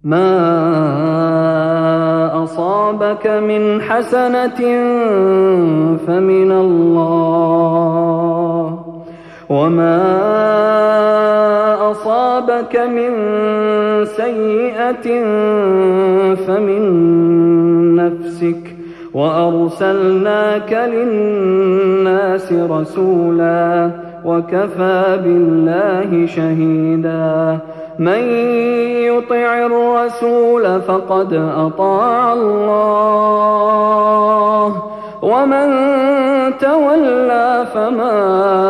ما أصابك من حسنة فمن الله، وما أصابك من سيئة فمن نفسك، وأرسلناك للناس رسولا وكفى بالله شهيدا. من يطع الرسول فقد أطاع الله، ومن تولى فما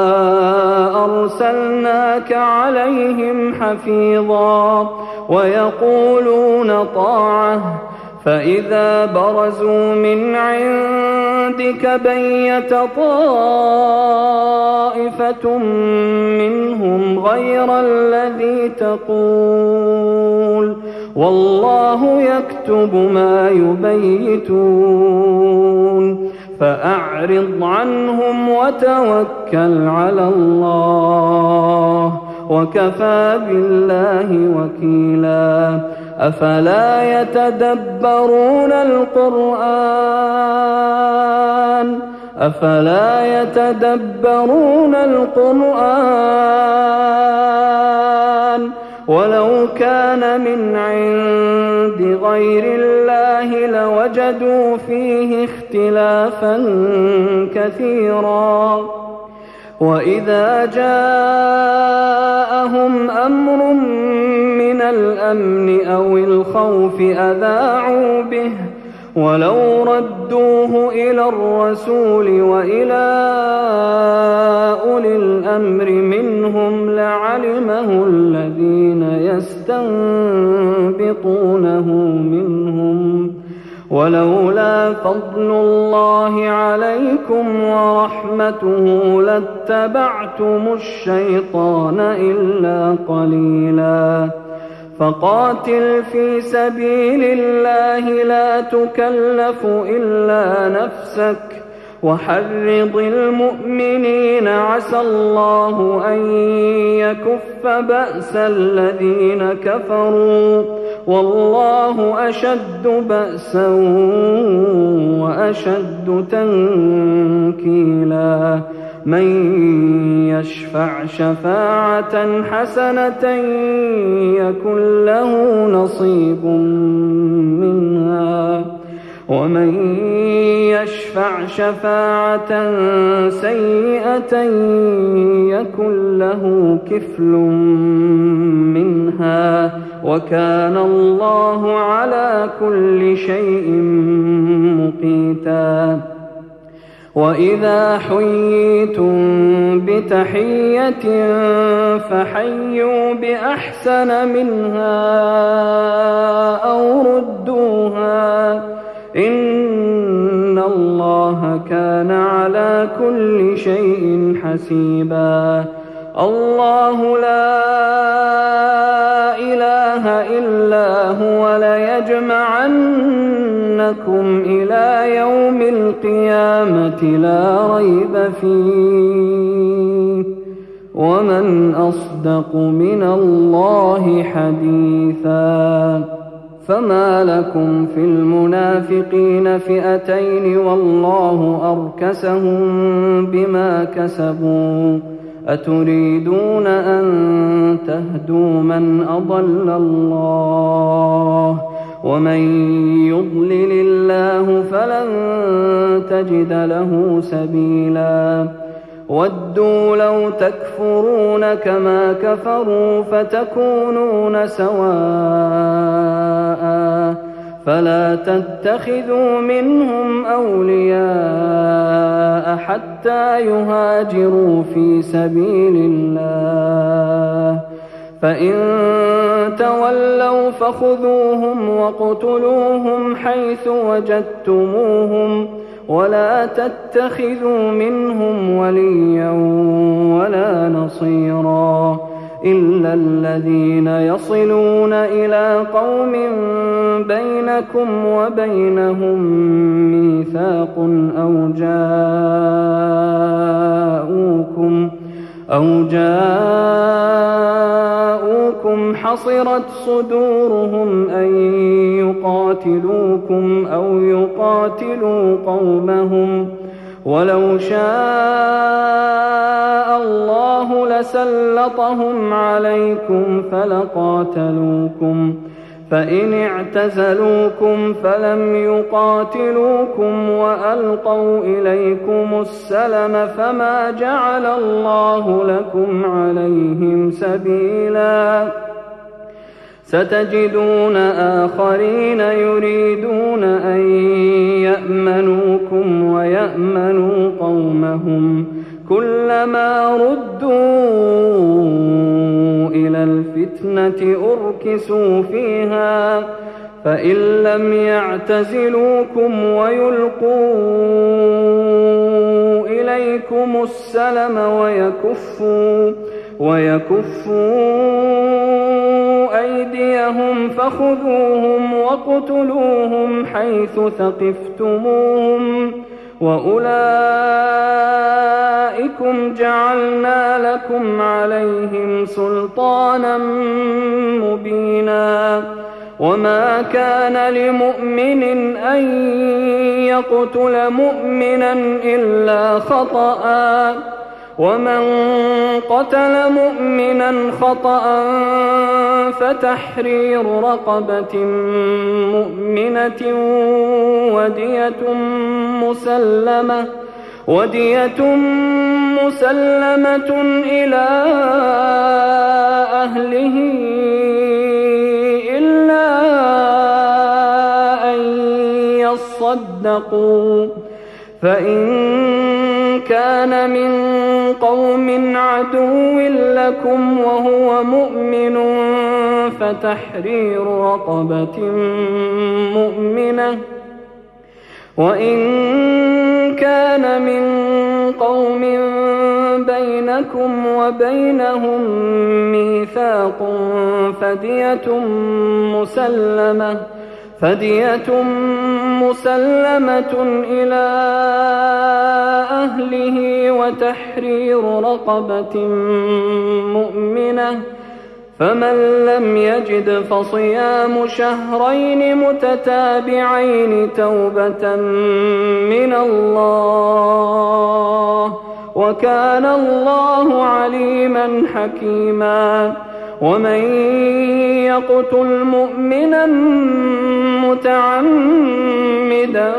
أرسلناك عليهم حفيظا. ويقولون طاعة فإذا برزوا من عندك بيت طائفة منهم غير الذي تقول، والله يكتب ما يبيتون. فأعرض عنهم وتوكل على الله، وكفى بالله وكيلا. أفلا يتدبرون القرآن ولو كان من عند غير الله لوجدوا فيه اختلافا كثيرا. وإذا جاءهم أمر من الأمن أو الخوف أذاعوا به، ولو ردوه إلى الرسول وإلى أولي الأمر منهم لعلمه الذين يستنبطونه منهم. ولولا فضل الله عليكم ورحمته لاتبعتم الشيطان إلا قليلا. فقاتل في سبيل الله لا تكلف إلا نفسك، وحرض المؤمنين عسى الله أن يكف بأس الذين كفروا، والله أشد بأسا وأشد تنكيلا. من يشفع شفاعة حسنة يكن له نصيب منها، ومن يشفع شفاعة سيئة يكن له كفل منها، وكان الله على كل شيء مقيتا. وإذا حييتم بتحية فحيوا بأحسن منها أو ردوها، إن الله كان على كل شيء حسيبا. الله لا إله إلا هو ليجمعنكم إلى يوم القيامة لا ريب فيه، ومن أصدق من الله حديثا. فما لكم في المنافقين فئتين والله أركسهم بما كسبوا، أتريدون أن تهدوا من أضل الله، ومن يضلل الله فلن تجد له سبيلا. ودوا لو تكفرون كما كفروا فتكونون سواء، فلا تتخذوا منهم أولياء حتى يهاجروا في سبيل الله، فإن تولوا فخذوهم واقتلوهم حيث وجدتموهم، ولا تتخذوا منهم وليا ولا نصيرا إلا الذين يصلون إلى قوم بينكم وبينهم ميثاق أو جاءوكم حصرت صدورهم أن يقاتلوكم أو يقاتلوا قومهم ولو شاء الله لسلطهم عليكم فلقاتلوكم فإن اعتزلوكم فلم يقاتلوكم وألقوا إليكم السلم فما جعل الله لكم عليهم سبيلا ستجدون آخرين يريدون أن يأمنوكم ويأمنوا قومهم كلما ردوا إلى الفتنة أركسوا فيها فإن لم يعتزلوكم ويلقوا إليكم السلم ويكفوا أيديهم فخذوهم وقتلوهم حيث ثقفتموهم وأولئكم جعلنا لكم عليهم سلطانا مبينا وما كان لمؤمن أن يقتل مؤمنا إلا خطأ ومن قتل مؤمنا خطأ فتحرير رقبة مؤمنة ودية مسلمة إلى أهله إلا أن يصدقوا فإن كان من قوم عدو لكم وهو مؤمن فتحرير رقبة مؤمنة وإن كان من قوم بينكم وبينهم ميثاق فدية مسلمة إلى أهله وتحرير رقبة مؤمنة فمن لم يجد فصيام شهرين متتابعين توبة من الله وكان الله عليما حكيما ومن يقتل مؤمنا متعمدا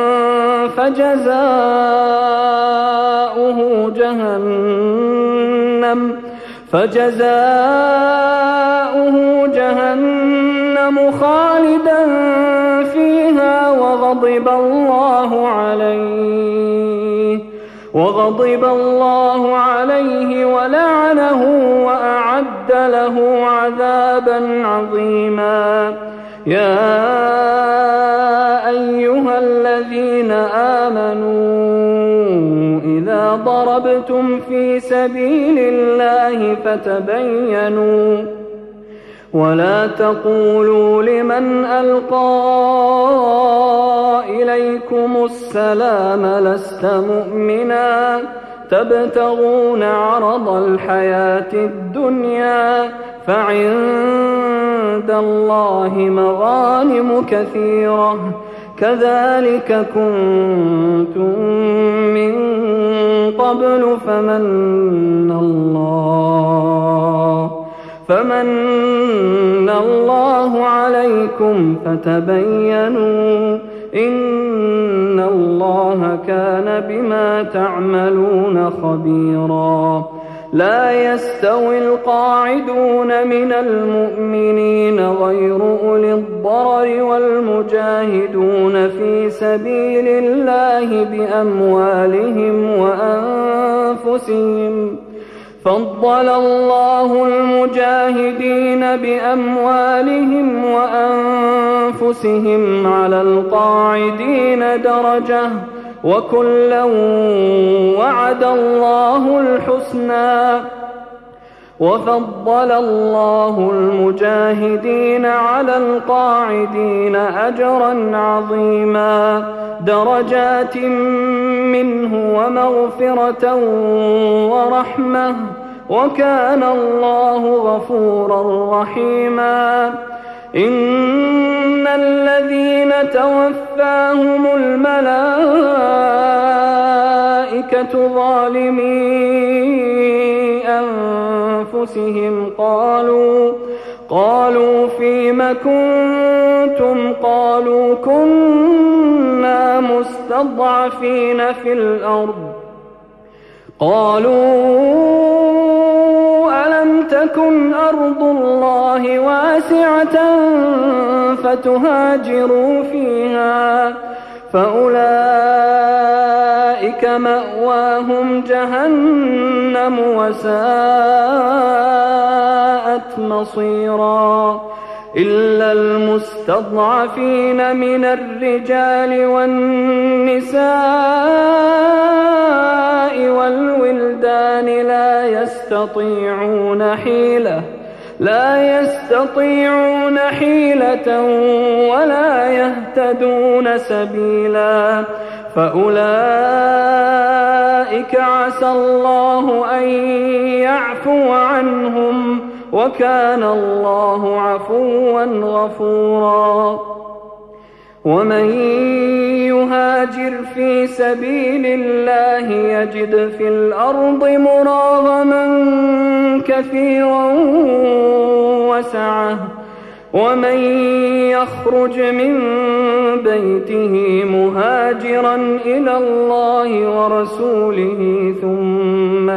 فجزاؤه جهنم خالدا فيها وغضب الله عليه ولعنه وأعد له عذابا عظيما يا أيها الذين آمنوا إذا ضربتم في سبيل الله فتبينوا ولا تقولوا لمن ألقى إليكم السلام لست مؤمنا تبتغون عرض الحياة الدنيا فعند الله مغانم كثيرة كذلك كنتم من قبل فمن الله عليكم فتبينوا إن الله كان بما تعملون خبيرا لا يستوي القاعدون من المؤمنين غير أولي الضرر والمجاهدون في سبيل الله بأموالهم وأنفسهم فضل الله المجاهدين بأموالهم وأنفسهم على القاعدين درجة وكلا وعد الله الحسنى وفضل الله المجاهدين على القاعدين أجرا عظيما درجات منه ومغفرة ورحمة وكان الله غفورا رحيما. إن الذين توفاهم الملائكة ظالمي أنفسهم قالوا فيم كنتم؟ قالوا كنا مستضعفين في الأرض. قالوا ألم تكن أرض الله واسعة فتهاجروا فيها؟ فأولئك مأواهم جهنم وساءت مصيرا. إلا المستضعفين من الرجال والنساء والولدان لا يستطيعون حيلة ولا يهتدون سبيلا. فأولئك عسى الله أن يعفو عنهم، وكان الله عفوا غفورا. ومن يهاجر في سبيل الله يجد في الأرض مراغما كثيرا وسعة. ومن يخرج من بيته مهاجرا إلى الله ورسوله ثم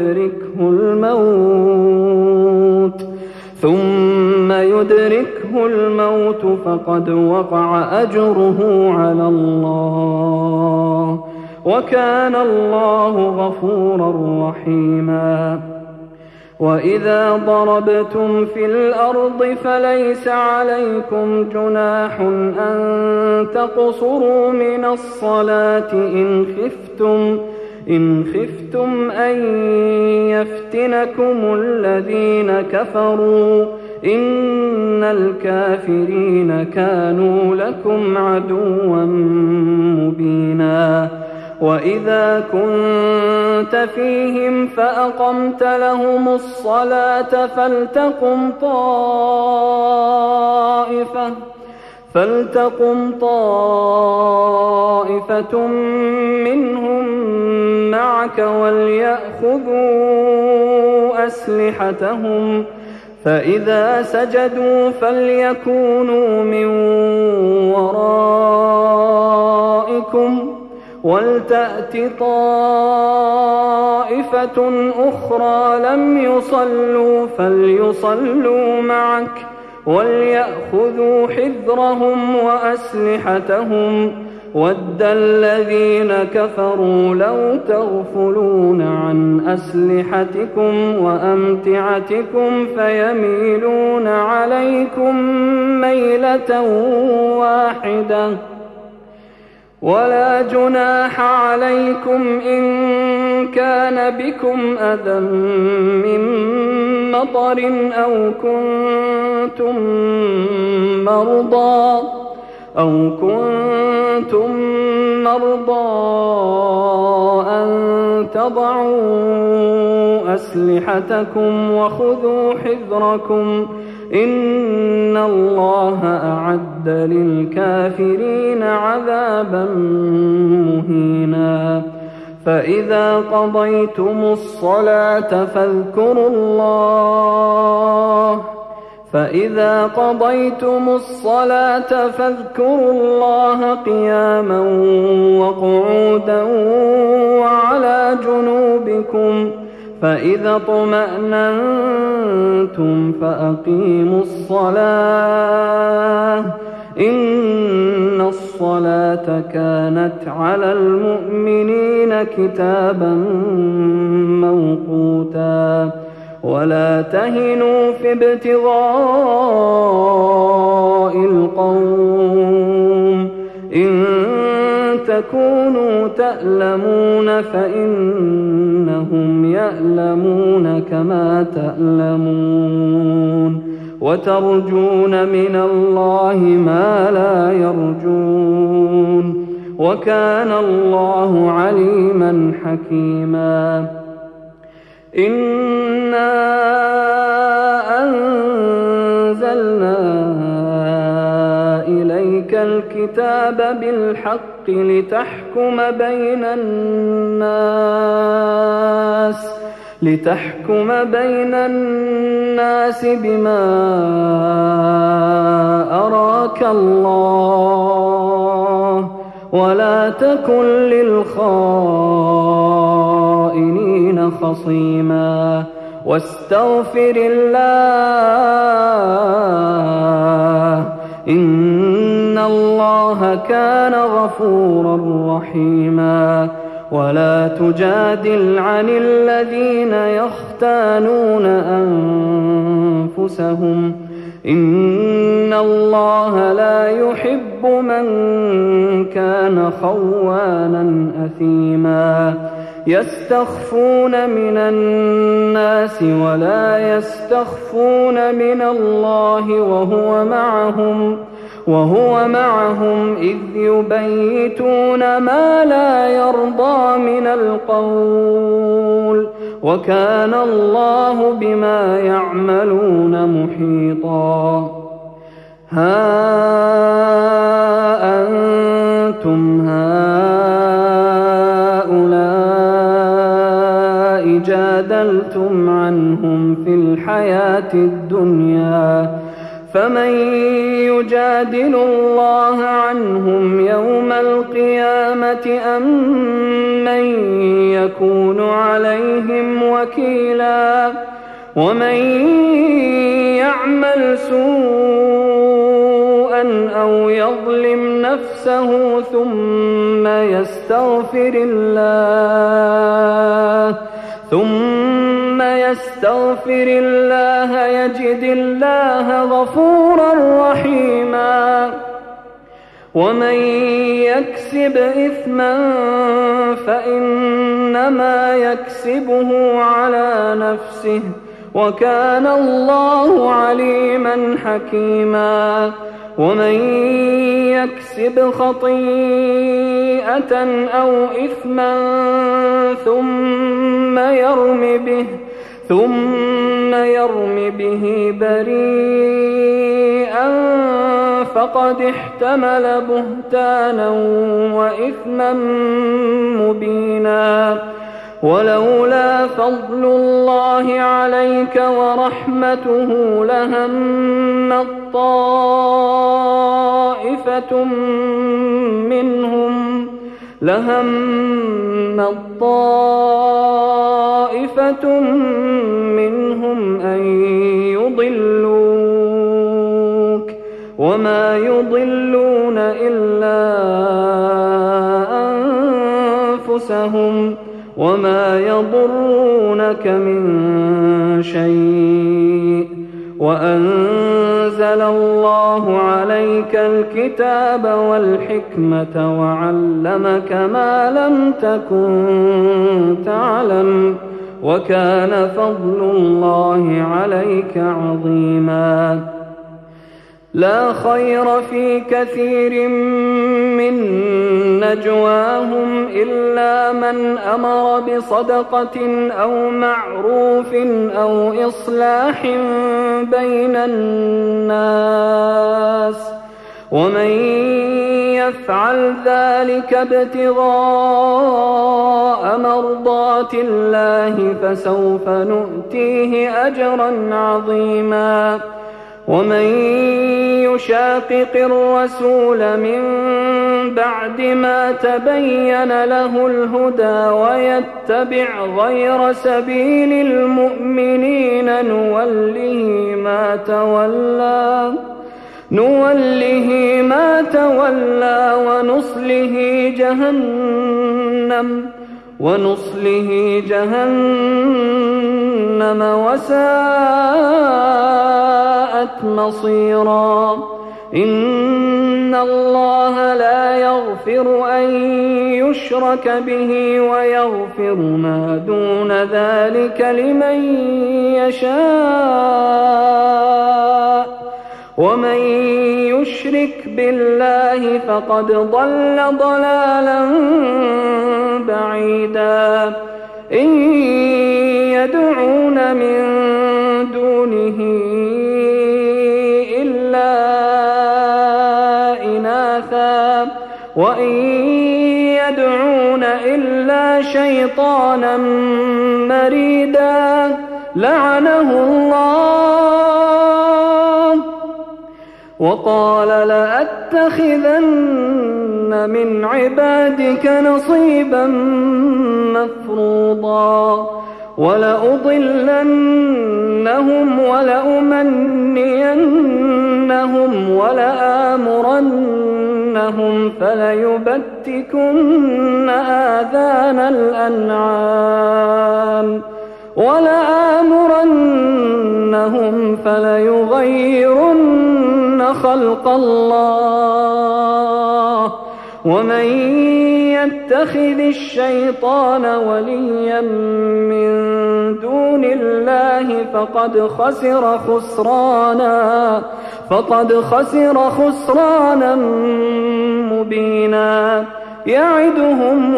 يدركه الموت فقد وقع أجره على الله، وكان الله غفورا رحيما. وإذا ضربتم في الأرض فليس عليكم جناح أن تقصروا من الصلاة إن خفتم أن يفتنكم الذين كفروا، إن الكافرين كانوا لكم عدوا مبينا. وإذا كنت فيهم فأقمت لهم الصلاة فلتقم طائفة منهم معك وليأخذوا أسلحتهم، فإذا سجدوا فليكونوا من ورائكم ولتأت طائفة أخرى لم يصلوا فليصلوا معك وليأخذوا حذرهم وأسلحتهم. وَدَّ الَّذِينَ كَفَرُوا لَوْ تَغْفُلُونَ عَنْ أَسْلِحَتِكُمْ وَأَمْتِعَتِكُمْ فَيَمِيلُونَ عَلَيْكُمْ مَيْلَةً وَاحِدَةً. ولا جناح عليكم إن كان بكم أذى من مطر أو كنتم مرضى أن تضعوا أسلحتكم وخذوا حذركم إن الله أعد للكافرين عذابا مهينا. فإذا قضيتم الصلاة فاذكروا الله قياما وقعودا وعلى جنوبكم، فإذا اطمأننتم فأقيموا الصلاة إن الصلاة كانت على المؤمنين كتابا موقوتا. ولا تهنوا في ابتغاء القوم إن تكونوا تألمون فإنهم يألمون كما تألمون وترجون من الله ما لا يرجون وكان الله عليما حكيما. إنا أنزلنا إليك الكتاب بالحق لتحكم بين الناس بما أراك الله ولا تكن للخائنين خصيما واستغفر الله إن الله كان غفورا رحيما ولا تجادل عن الذين يختانون أنفسهم إن الله لا يحب من كان خوانا أثيما يستخفون من الناس ولا يستخفون من الله وهو معهم إذ يبيتون ما لا يرضى من القول وكان الله بما يعملون محيطا ها أنتم هؤلاء جادلتم عنهم في الحياة الدنيا فمن يجادل الله عنهم يوم القيامة أم من يكون عليهم وكيلا ومن يعمل سوءا أو يظلم نفسه ثم يستغفر الله يجد الله غفورا رحيما ومن يكسب إثما فإنما يكسبه على نفسه وكان الله عليما حكيما ومن يكسب خطيئة أو إثما ثم يرم به بريئا فقد احتمل بهتانا وإثما مبينا ولولا فضل الله عليك ورحمته لهمت طائفة منهم أن يضلوك وما يضلون إلا أنفسهم وما يضرونك من شيء وأنزل الله عليك الكتاب والحكمة وعلمك ما لم تكن تعلم وكان فضل الله عليك عظيما لا خير في كثير من نجواهم إلا من أمر بصدقة أو معروف أو إصلاح بين الناس ومن يفعل ذلك ابتغاء مرضات الله فسوف نؤتيه أجرا عظيما ومن يشاقق الرسول من بعد ما تبين له الهدى ويتبع غير سبيل المؤمنين نوله ما تولى ونصله جهنم وساءت مصيرا إن الله لا يغفر أن يشرك به ويغفر ما دون ذلك لمن يشاء ومن يشرك بالله فقد ضل ضلالا بعيدا إن يدعون من دونه إلا إناثا وإن يدعون إلا شيطانا مريدا لعنه الله وقال لأتخذن من عبادك نصيبا مفروضا ولأضلنهم ولأمنينهم ولآمرنهم فليبتكن آذان الأنعام ولآمرنهم فليغيرن خلق الله ومن يتخذ الشيطان وليا من دون الله فقد خسر خسرانا مبينا يعدهم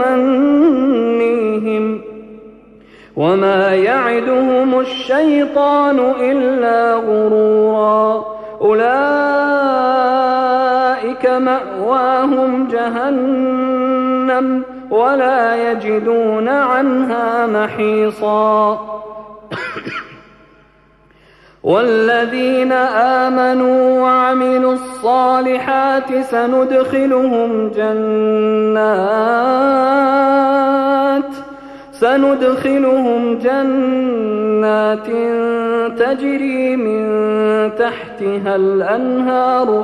ويمنيهم وما يعدهم الشيطان إلا غرورا أولئك مأواهم جهنم ولا يجدون عنها محيصا والذين آمنوا وعملوا الصالحات سندخلهم جنات تجري من تحتها الأنهار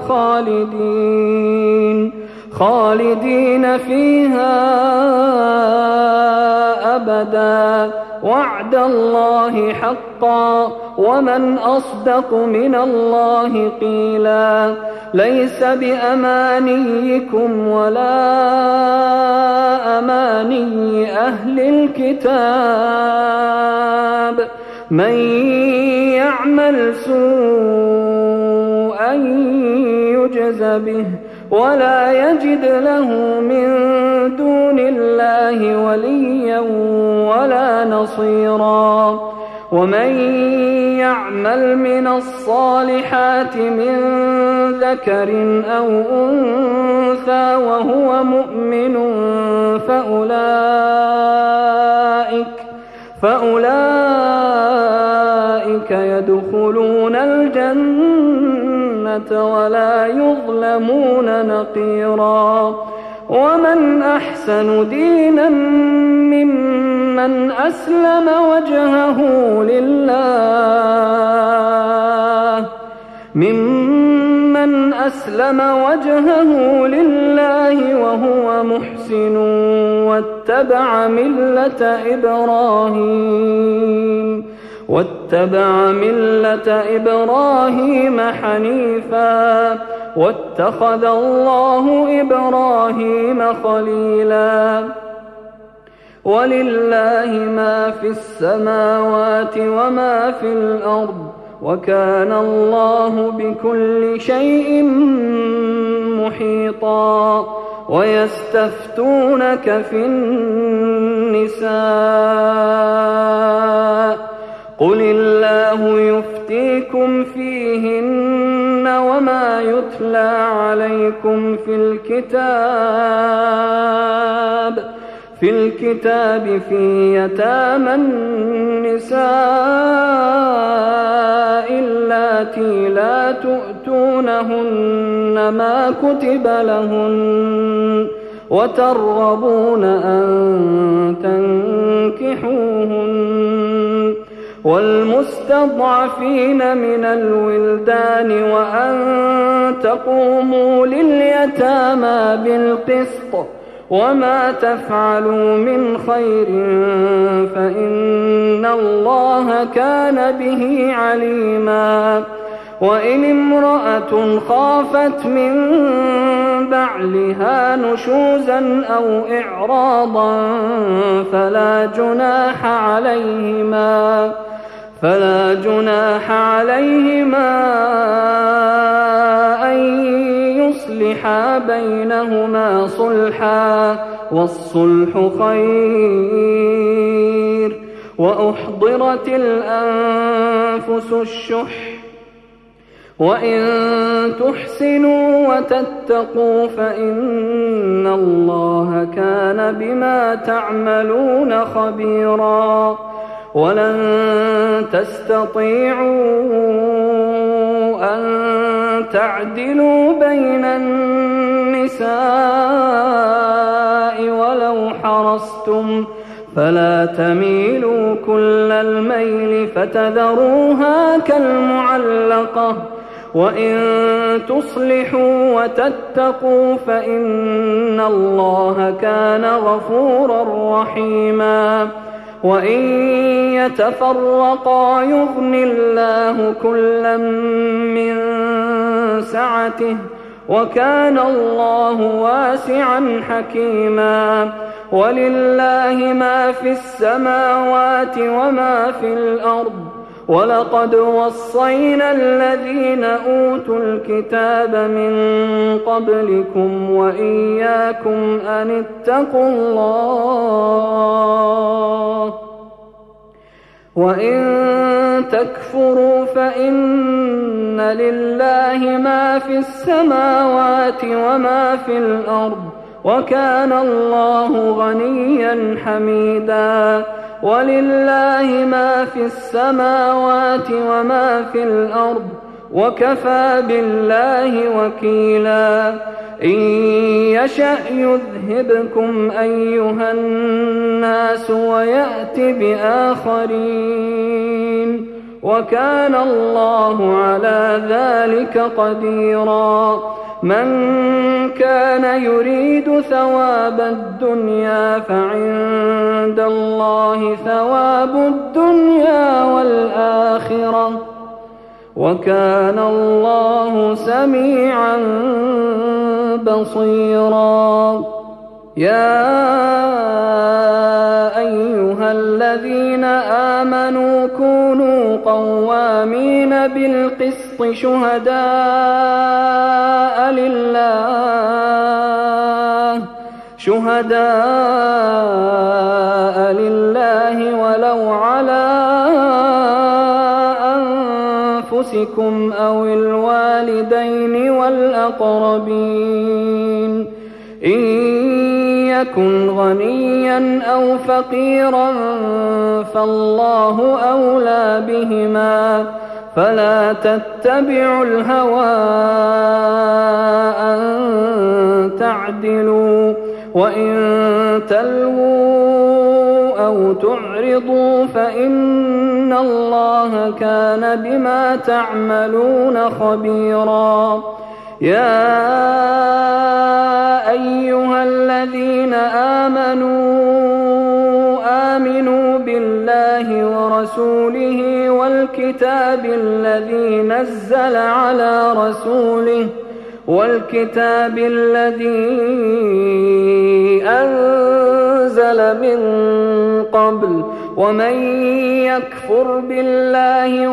خالدين فيها أبدا وعد الله حقا ومن أصدق من الله قيلا ليس بأمانيكم ولا أماني أهل الكتاب من يعمل سوءا يجز به ولا يجد له من دون الله وليا ولا نصيرا ومن يعمل من الصالحات من ذكر أو أنثى وهو مؤمن فأولئك يدخلون الجنة ولا يظلمون نقيرا ومن أحسن دينا ممن أسلم وجهه لله وهو محسن واتبع ملة إبراهيم حنيفا واتخذ الله إبراهيم خليلا ولله ما في السماوات وما في الأرض وكان الله بكل شيء محيطا ويستفتونك في النساء قل الله يفتيكم فيهن وما يتلى عليكم في الكتاب في يتامى النساء اللاتي لا تؤتونهن ما كتب لهن وترغبون أن تنكحوهن والمستضعفين من الولدان وأن تقوموا لليتامى بالقسط وما تفعلوا من خير فإن الله كان به عليما وإن امرأة خافت من بعلها نشوزا أو إعراضا فلا جناح عليهما أن يصلحا بينهما صلحا والصلح خير وأحضرت الأنفس الشح وإن تحسنوا وتتقوا فإن الله كان بما تعملون خبيرا ولن تستطيعوا أن تعدلوا بين النساء ولو حرصتم فلا تميلوا كل الميل فتذروها كالمعلقة وإن تصلحوا وتتقوا فإن الله كان غفورا رحيما وإن يتفرقا يغن الله كلا من سعته وكان الله واسعا حكيما ولله ما في السماوات وما في الأرض ولقد وصينا الذين أوتوا الكتاب من قبلكم وإياكم أن اتقوا الله وإن تكفروا فإن لله ما في السماوات وما في الأرض وكان الله غنيا حميدا ولله ما في السماوات وما في الأرض وكفى بالله وكيلا إن يشأ يذهبكم أيها الناس ويأت بآخرين وكان الله على ذلك قديرا من كان يريد ثواب الدنيا فعند الله ثواب الدنيا والآخرة وكان الله سميعا بصيرا يا أيها الذين آمنوا كونوا قوامين بالقسط شهداء لله ولو على أنفسكم أو الوالدين والأقربين إن يكن غنيا أو فقيرا فالله أولى بهما فلا تتبعوا الهوى أن تعدلوا وإن تلووا أو تعرضوا فإن الله كان بما تعملون خبيرا يا أيها الذين آمنوا بالله ورسوله والكتاب الذي نزل أنزل من قبل ومن يكفر بالله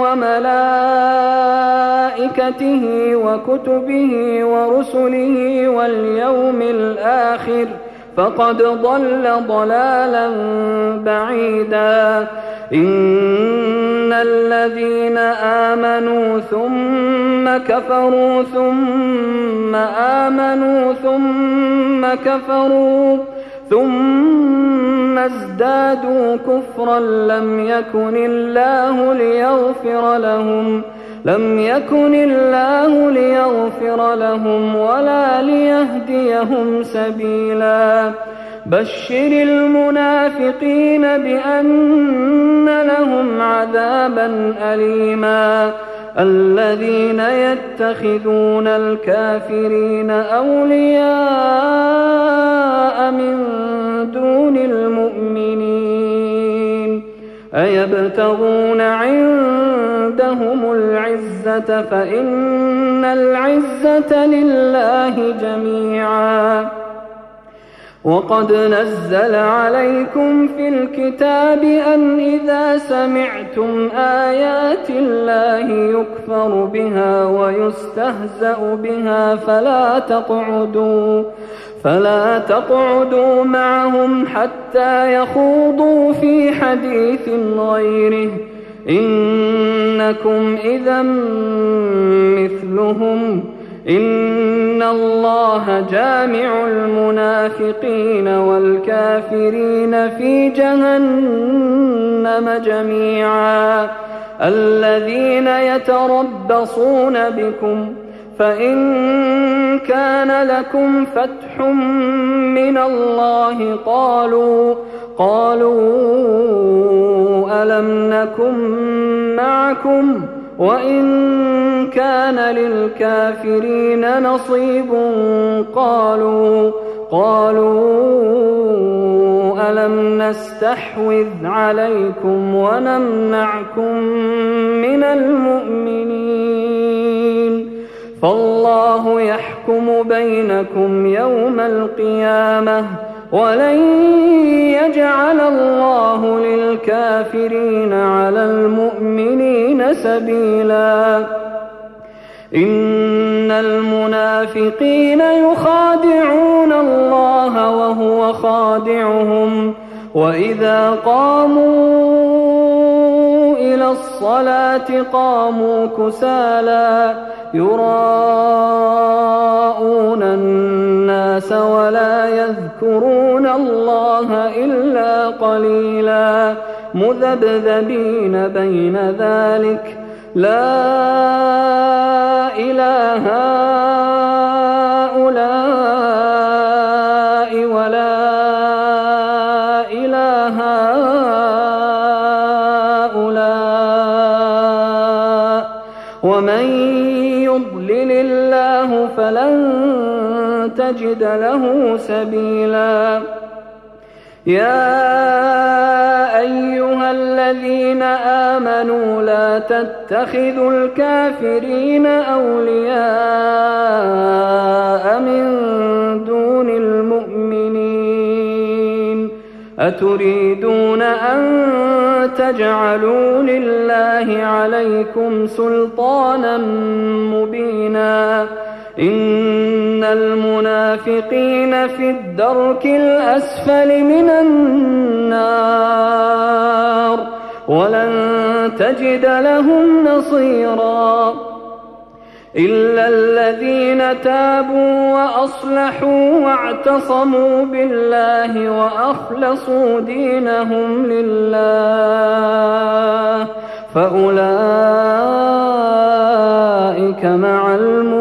وملائكته وكتبه ورسله واليوم الآخر فقد ضل ضلالا بعيدا إن الذين آمنوا ثم كفروا ثم آمنوا ثم كفروا ثم ازدادوا كفرا لم يكن الله ليغفر لهم ولا ليهديهم سبيلا بشر المنافقين بأن لهم عذابا أليما الذين يتخذون الكافرين أولياء من دون المؤمنين أيبتغون عندهم العزة فإن العزة لله جميعا وقد نزل عليكم في الكتاب أن إذا سمعتم آيات الله يكفر بها ويستهزأ بها فلا تقعدوا معهم حتى يخوضوا في حديث غيره إنكم إذا مثلهم إن الله جامع المنافقين والكافرين في جهنم جميعا الذين يتربصون بكم فإن كان لكم فتح من الله قالوا ألم نكن معكم وإن كان للكافرين نصيب قالوا ألم نستحوذ عليكم ونمنعكم من المؤمنين فالله يحكم بينكم يوم القيامة ولن يجعل الله للكافرين على المؤمنين سبيلا إن المنافقين يخادعون الله وهو خادعهم وإذا قاموا إلى الصلاة قاموا كسالى يراءون الناس ولا يذكرون الله إلا قليلا مذبذبين بين ذلك لا إله هؤلاء ولا إله هؤلاء ومن يضلل الله فلن تجد له سبيلا يا أيها الذين آمنوا لا تتخذوا الكافرين أولياء من دون المؤمنين أتريدون أن تجعلوا لله عليكم سلطانا مبينا إن المنافقين في الدرك الأسفل من النار ولن تجد لهم نصيرا إلا الذين تابوا وأصلحوا واعتصموا بالله وأخلصوا دينهم لله فأولئك مع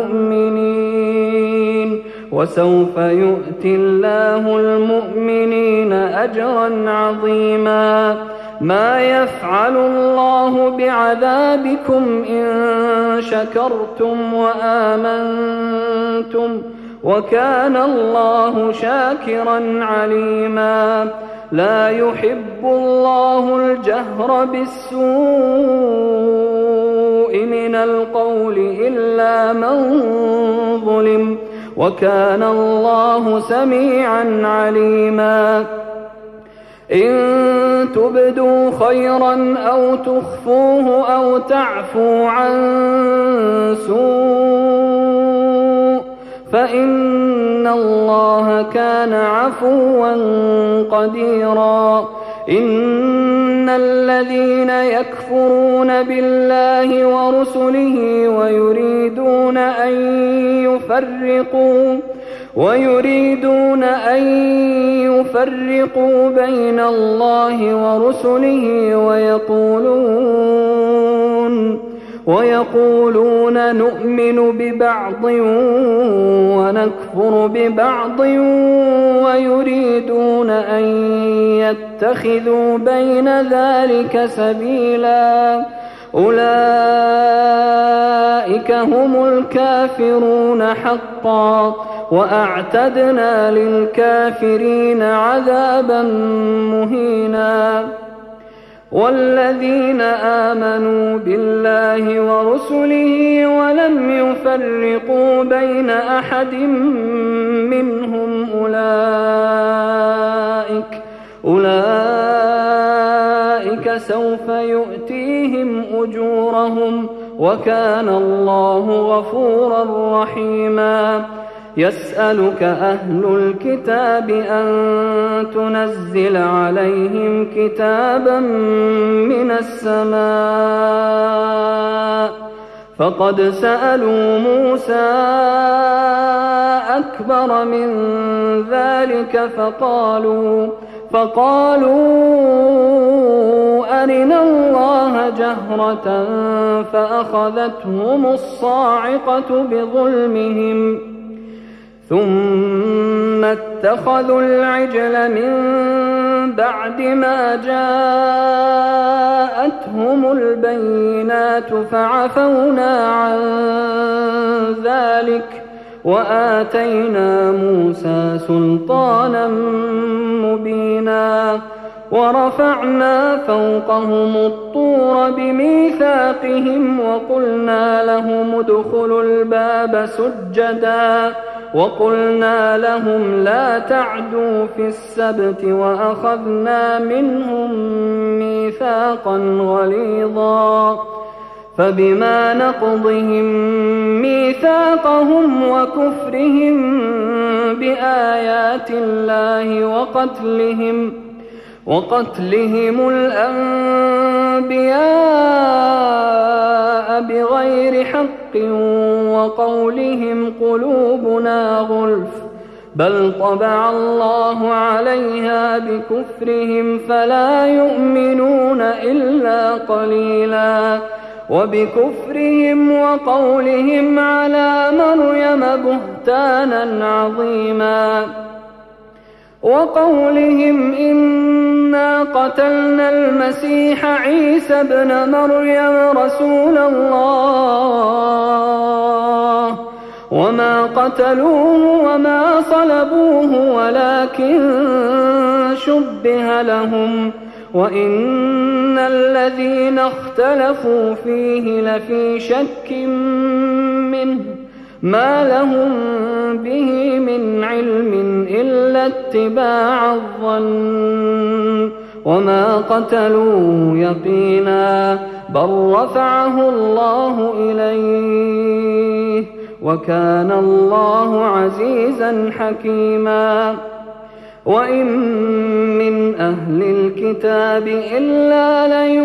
المؤمنين وسوف يؤتي الله المؤمنين أجرا عظيما ما يفعل الله بعذابكم إن شكرتم وآمنتم وكان الله شاكرا عليما لا يحب الله الجهر بالسوء من القول إلا من ظلم وكان الله سميعا عليما إن تبدوا خيرا أو تخفوه أو تعفو عن سوء فإن الله كان عفوا قديرا إن الذين يكفرون بالله ورسله ويريدون أن يفرقوا بين الله ورسله ويقولون نؤمن ببعض ونكفر ببعض ويريدون أن يتخذوا بين ذلك سبيلا أولئك هم الكافرون حقا وأعتدنا للكافرين عذابا مهينا والذين آمنوا بالله ورسله ولم يفرقوا بين أحد منهم أولئك وكان الله غفورا رحيما. يسألك أهل الكتاب أن تنزل عليهم كتابا من السماء فقد سألوا موسى أكبر من ذلك فقالوا أرنا الله جهرة فأخذتهم الصاعقة بظلمهم ثم اتخذوا العجل من بعد ما جاءتهم البينات فعفونا عن ذلك وآتينا موسى سلطانا مبينا. ورفعنا فوقهم الطور بميثاقهم وقلنا لهم ادخلوا الباب سجدا وقلنا لهم لا تعدوا في السبت وأخذنا منهم ميثاقا غليظا فبما نقضهم ميثاقهم وكفرهم بآيات الله وقتلهم الأنبياء بغير حق وقولهم قلوبنا غلف بل طبع الله عليها بكفرهم فلا يؤمنون إلا قليلا. وبكفرهم وقولهم على مريم بهتانا عظيما وقولهم إنا قتلنا المسيح عيسى ابن مريم رسول الله وما قتلوه وما صلبوه ولكن شبه لهم وإن الذين اختلفوا فيه لفي شك منه ما لهم به من علم إلا اتباع الظن وما قتلوه يقينا بل رفعه الله إليه وكان الله عزيزا حكيما. وإن من أهل الكتاب إلا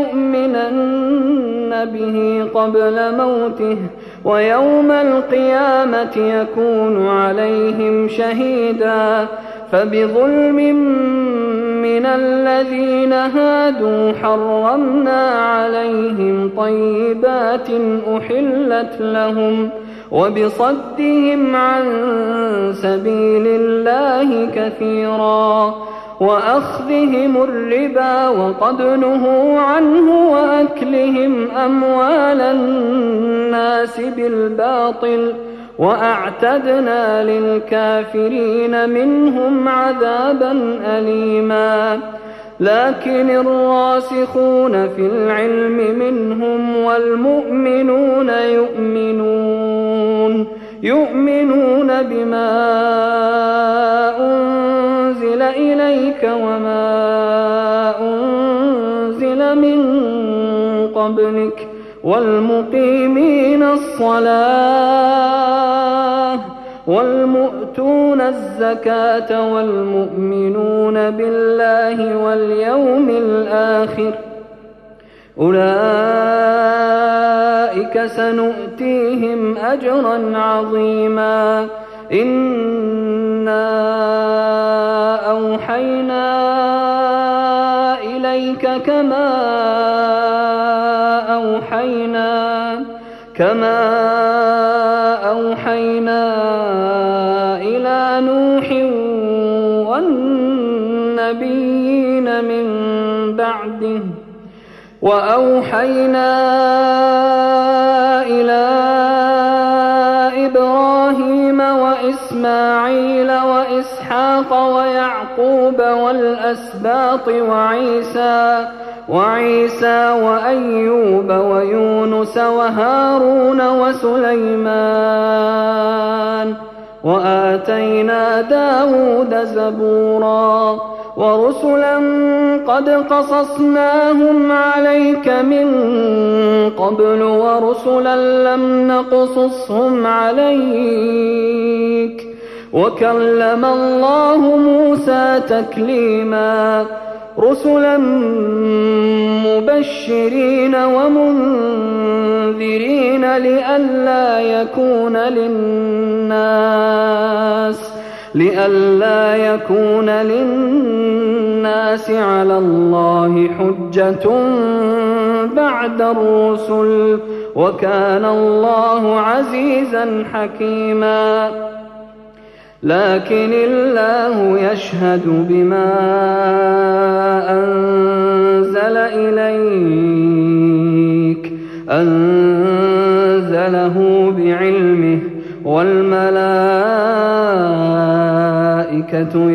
ليؤمنن به قبل موته ويوم القيامة يكون عليهم شهيدا. فبظلم من الذين هادوا حرمنا عليهم طيبات أحلت لهم وبصدهم عن سبيل الله كثيرا وأخذهم الربا وقد نهوا عنه وأكلهم أموال الناس بالباطل وأعتدنا للكافرين منهم عذابا أليما. لكن الراسخون في العلم منهم والمؤمنون يؤمنون بما أنزل إليك وما أنزل من قبلك والمقيمين الصلاة والمؤتون الزكاة والمؤمنون بالله واليوم الآخر أولئك سنؤتيهم أجرا عظيما. إنا أوحينا إليك كما أوحينا إلى نوح والنبيين من بعده وأوحينا إلى إبراهيم وإسماعيل وإسحاق ويعقوب والأسباط وعيسى وأيوب ويونس وهارون وسليمان وآتينا داود زبورا ورسلا قد قصصناهم عليك من قبل ورسلا لم نقصصهم عليك وكلم الله موسى تكليما رسلا مبشرين ومنذرين لئلا يكون للناس على الله حجة بعد الرسل وكان الله عزيزا حكيما لكن الله يشهد بما أنزله بعلمه والملائكة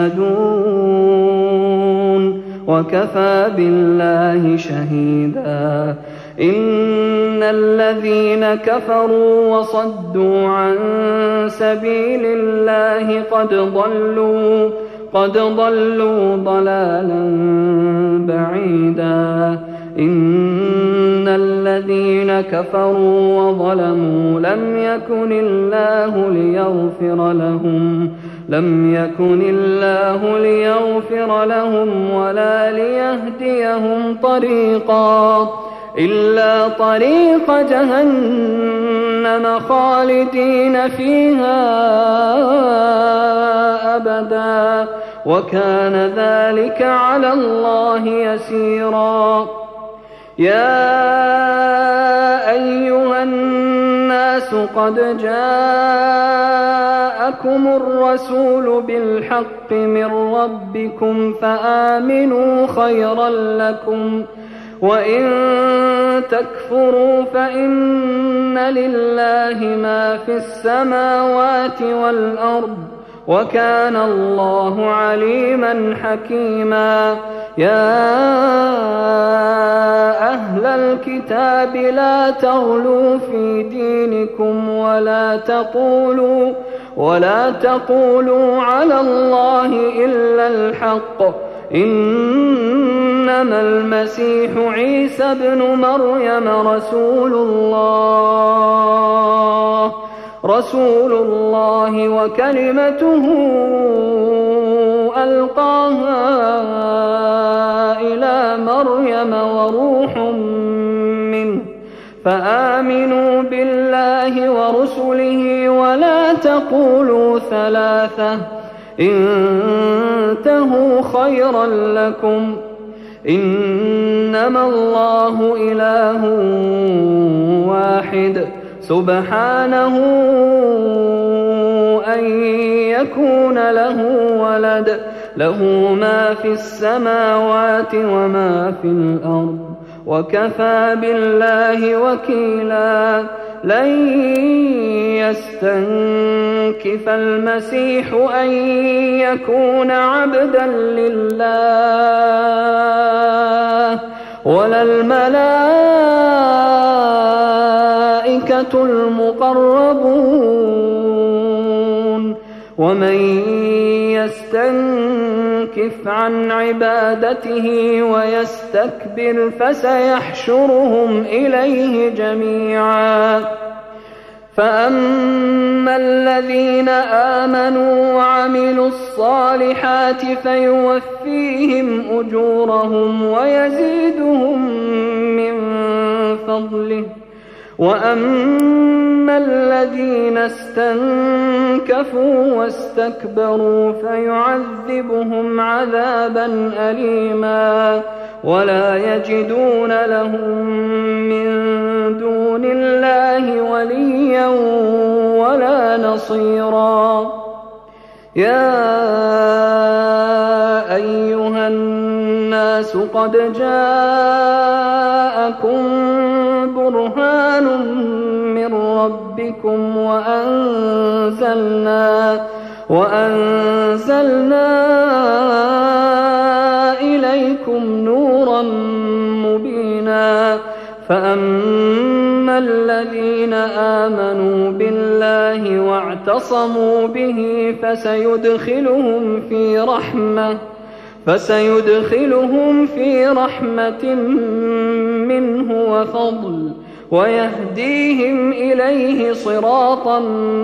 يشهدون وكفى بالله شهيدا إن الذين كفروا وصدوا عن سبيل الله قد ضلوا ضلالا بعيدا إن الذين كفروا وظلموا لم يكن الله ليغفر لهم ولا ليهديهم طريقا إلا طريق جهنم خالدين فيها أبدا وكان ذلك على الله يسيرا يا أيها الناس قد جاءكم الرسول بالحق من ربكم فآمنوا خيرا لكم وإن تكفروا فإن لله ما في السماوات والأرض وكان الله عليما حكيما يا أهل الكتاب لا تغلوا في دينكم ولا تقولوا على الله إلا الحق إنما المسيح عيسى ابن مريم رسول الله وكلمته ألقاها إلى مريم وروح منه فآمنوا بالله ورسله ولا تقولوا ثلاثة انتهوا خيرا لكم إنما الله إله واحد سبحانه أن يكون له ولد له ما في السماوات وما في الأرض وكفى بالله وكيلا لن يستنكف المسيح أن يكون عبدا لله ولا الملائكة المقربون ومن يستنكف عن عبادته ويستكبر فسيحشرهم إليه جميعا فأما الذين آمنوا وعملوا الصالحات فيوفيهم أجورهم ويزيدهم من فضله وأما الذين استنكفوا واستكبروا فيعذبهم عذابا أليما ولا يجدون لهم من دون الله وليا ولا نصيرا يا أيها الناس قد جاءكم برهان من ربكم وأنزلنا إليكم نورا مبينا فأما الذين آمنوا بالله فسيدخلهم في رحمة منه وفضل ويهديهم إليه صراطا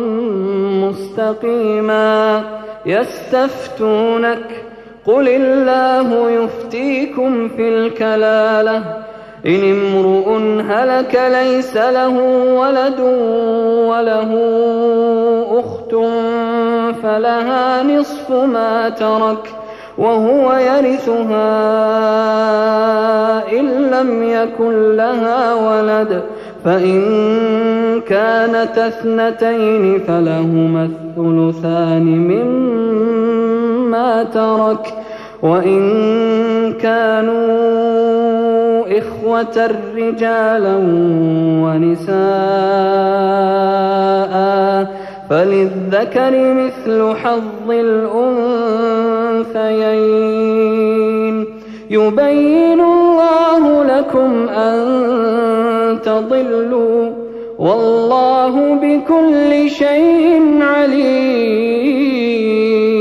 مستقيما. يستفتونك قل الله يفتيكم في الكلالة إن امرؤ هلك ليس له ولد وله أخت فلها نصف ما ترك وهو يرثها إن لم يكن لها ولد فإن كانت اثنتين فلهما الثلثان مما ترك وإن كانوا إخوة رجالا ونساء فللذكر مثل حظ الأنثيين. يبين الله لكم أن تضلوا والله بكل شيء عليم.